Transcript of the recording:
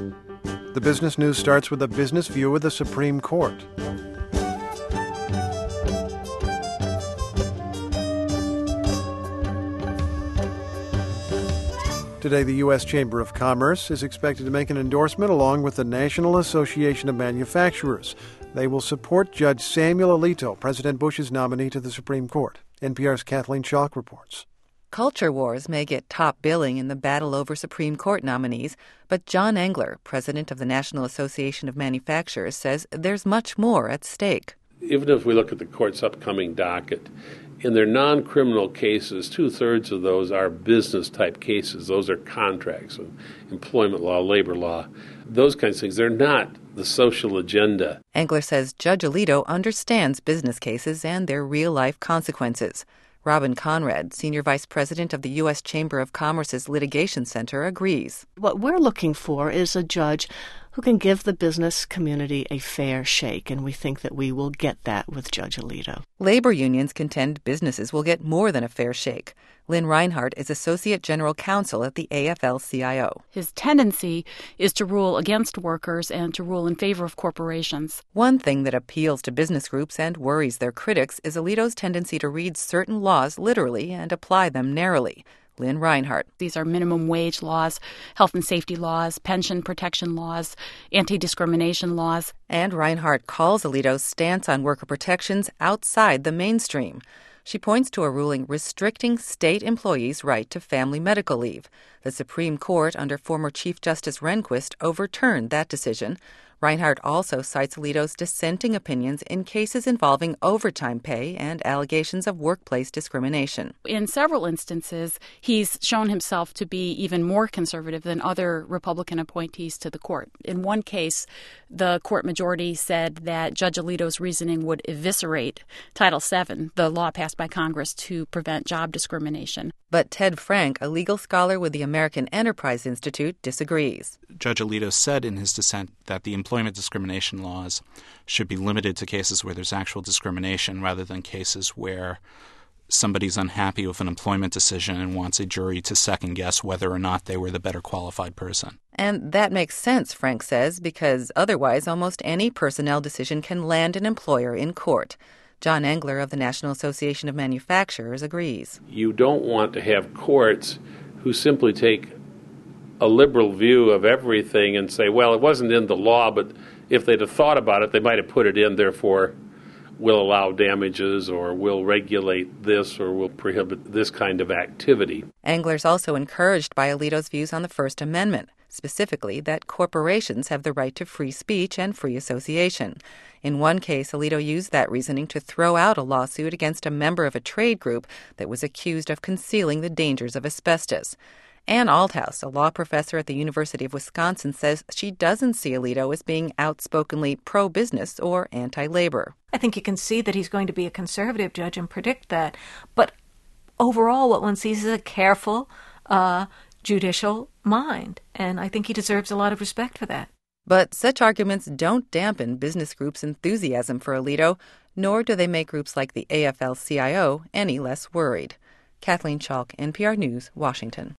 The business news starts with a business view of the Supreme Court. Today, the U.S. Chamber of Commerce is expected to make an endorsement along with the National Association of Manufacturers. They will support Judge Samuel Alito, President Bush's nominee to the Supreme Court. NPR's Kathleen Schalk reports. Culture wars may get top billing in the battle over Supreme Court nominees, but John Engler, president of the National Association of Manufacturers, says there's much more at stake. Even if we look at the court's upcoming docket, in their non-criminal cases, 2/3 of those are business-type cases. Those are contracts, employment law, labor law, those kinds of things. They're not the social agenda. Engler says Judge Alito understands business cases and their real-life consequences. Robin Conrad, Senior Vice President of the U.S. Chamber of Commerce's Litigation Center, agrees. What we're looking for is a judge who can give the business community a fair shake, and we think that we will get that with Judge Alito. Labor unions contend businesses will get more than a fair shake. Lynn Reinhardt is Associate General Counsel at the AFL-CIO. His tendency is to rule against workers and to rule in favor of corporations. One thing that appeals to business groups and worries their critics is Alito's tendency to read certain laws literally and apply them narrowly. Lynn Reinhardt. These are minimum wage laws, health and safety laws, pension protection laws, anti-discrimination laws. And Reinhardt calls Alito's stance on worker protections outside the mainstream. She points to a ruling restricting state employees' right to family medical leave. The Supreme Court, under former Chief Justice Rehnquist, overturned that decision. Reinhardt also cites Alito's dissenting opinions in cases involving overtime pay and allegations of workplace discrimination. In several instances, he's shown himself to be even more conservative than other Republican appointees to the court. In one case, the court majority said that Judge Alito's reasoning would eviscerate Title VII, the law passed by Congress to prevent job discrimination. But Ted Frank, a legal scholar with the American Enterprise Institute, disagrees. Judge Alito said in his dissent that the employment discrimination laws should be limited to cases where there's actual discrimination rather than cases where somebody's unhappy with an employment decision and wants a jury to second-guess whether or not they were the better qualified person. And that makes sense, Frank says, because otherwise almost any personnel decision can land an employer in court. John Engler of the National Association of Manufacturers agrees. You don't want to have courts who simply take a liberal view of everything and say, well, it wasn't in the law, but if they'd have thought about it, they might have put it in, therefore we'll allow damages or we'll regulate this or we'll prohibit this kind of activity. Engler's also encouraged by Alito's views on the First Amendment, specifically that corporations have the right to free speech and free association. In one case, Alito used that reasoning to throw out a lawsuit against a member of a trade group that was accused of concealing the dangers of asbestos. Ann Althouse, a law professor at the University of Wisconsin, says she doesn't see Alito as being outspokenly pro-business or anti-labor. I think you can see that he's going to be a conservative judge and predict that. But overall, what one sees is a careful, judicial mind. And I think he deserves a lot of respect for that. But such arguments don't dampen business groups' enthusiasm for Alito, nor do they make groups like the AFL-CIO any less worried. Kathleen Schalk, NPR News, Washington.